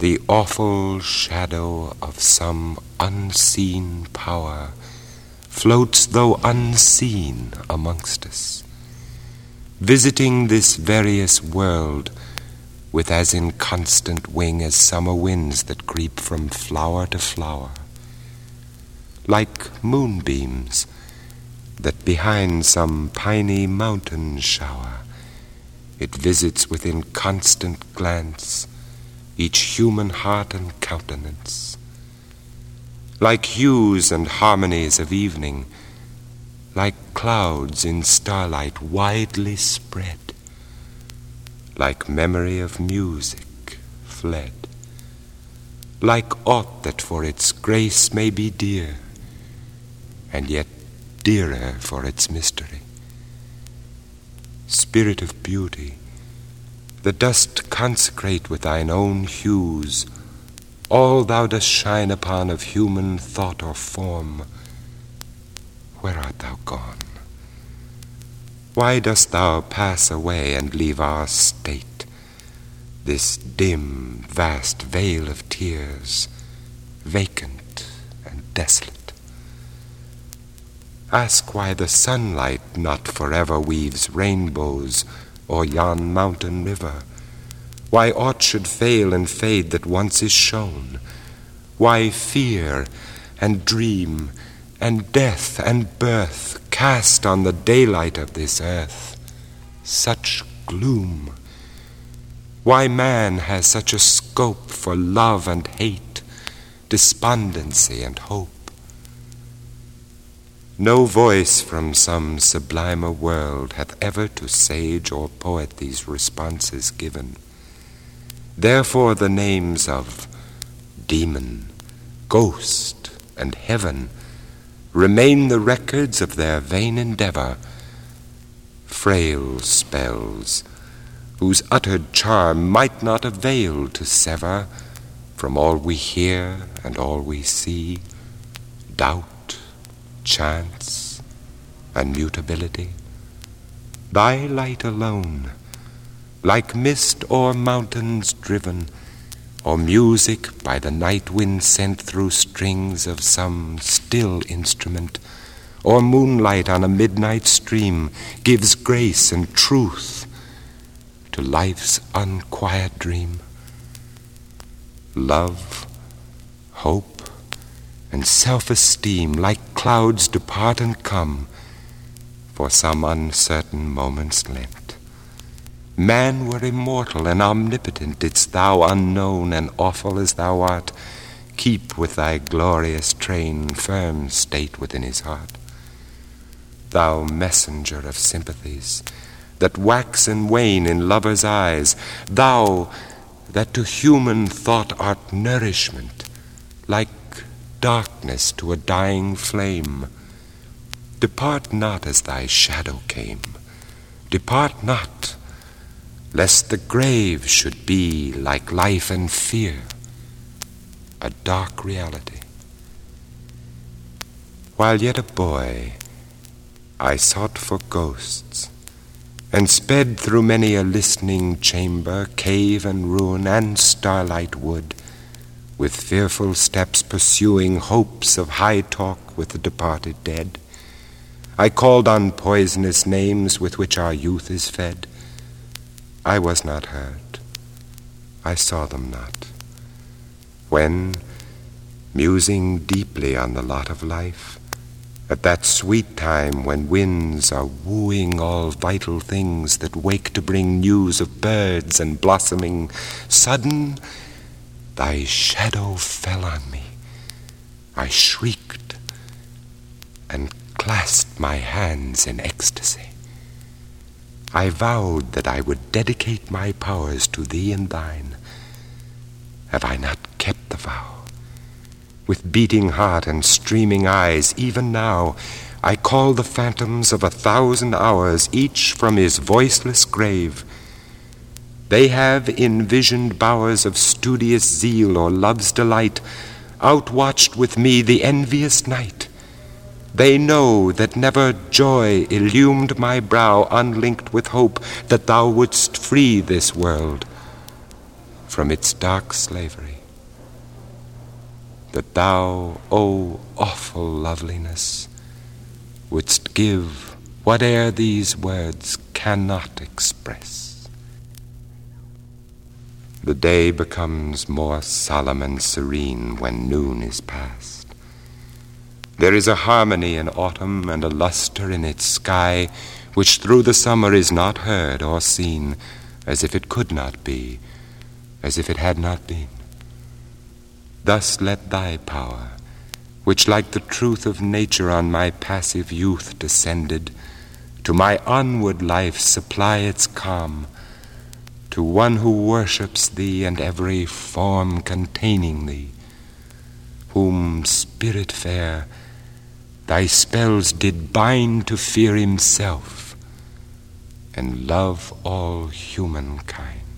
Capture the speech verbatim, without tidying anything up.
the awful shadow of some unseen power floats, though unseen, amongst us, visiting this various world with as inconstant wing as summer winds that creep from flower to flower, like moonbeams that behind some piny mountain shower it visits with inconstant glance each human heart and countenance, like hues and harmonies of evening, like clouds in starlight widely spread, like memory of music fled, like aught that for its grace may be dear, and yet dearer for its mystery. Spirit of beauty, that dost consecrate with thine own hues all thou dost shine upon of human thought or form, where art thou gone? Why dost thou pass away and leave our state, this dim, vast vale of tears, vacant and desolate? Ask why the sunlight not forever weaves rainbows o'er yon mountain river, why aught should fail and fade that once is shown, why fear and dream and death and birth cast on the daylight of this earth such gloom, why man has such a scope for love and hate, despondency and hope. No voice from some sublimer world hath ever to sage or poet these responses given. Therefore the names of demon, ghost, and heaven remain the records of their vain endeavor, frail spells, whose uttered charm might not avail to sever from all we hear and all we see, doubt, chance, and mutability. Thy light alone, like mist o'er mountains driven, or music by the night wind sent through strings of some still instrument, or moonlight on a midnight stream, gives grace and truth to life's unquiet dream. Love, hope, and self-esteem like clouds depart and come for some uncertain moments lent. Man were immortal and omnipotent, didst thou, unknown and awful as thou art, keep with thy glorious train firm state within his heart. Thou messenger of sympathies that wax and wane in lovers' eyes, thou that to human thought art nourishment, like darkness to a dying flame, depart not as thy shadow came, depart not, lest the grave should be like life and fear, a dark reality. While yet a boy, I sought for ghosts, and sped through many a listening chamber, cave and ruin, and starlight wood, with fearful steps pursuing hopes of high talk with the departed dead. I called on poisonous names with which our youth is fed. I was not heard. I saw them not. When, musing deeply on the lot of life, at that sweet time when winds are wooing all vital things that wake to bring news of birds and blossoming, sudden thy shadow fell on me. I shrieked and clasped my hands in ecstasy. I vowed that I would dedicate my powers to thee and thine. Have I not kept the vow? With beating heart and streaming eyes, even now, I call the phantoms of a thousand hours, each from his voiceless grave. They have envisioned bowers of studious zeal or love's delight, outwatched with me the envious night. They know that never joy illumed my brow unlinked with hope that thou wouldst free this world. from its dark slavery. That thou, O awful loveliness, wouldst give whate'er these words cannot express. The day becomes more solemn and serene when noon is past. There is a harmony in autumn and a luster in its sky which through the summer is not heard or seen, as if it could not be, as if it had not been. Thus let thy power, which like the truth of nature on my passive youth descended, to my onward life supply its calm, to one who worships thee and every form containing thee, whom, spirit fair, thy spells did bind to fear himself and love all humankind.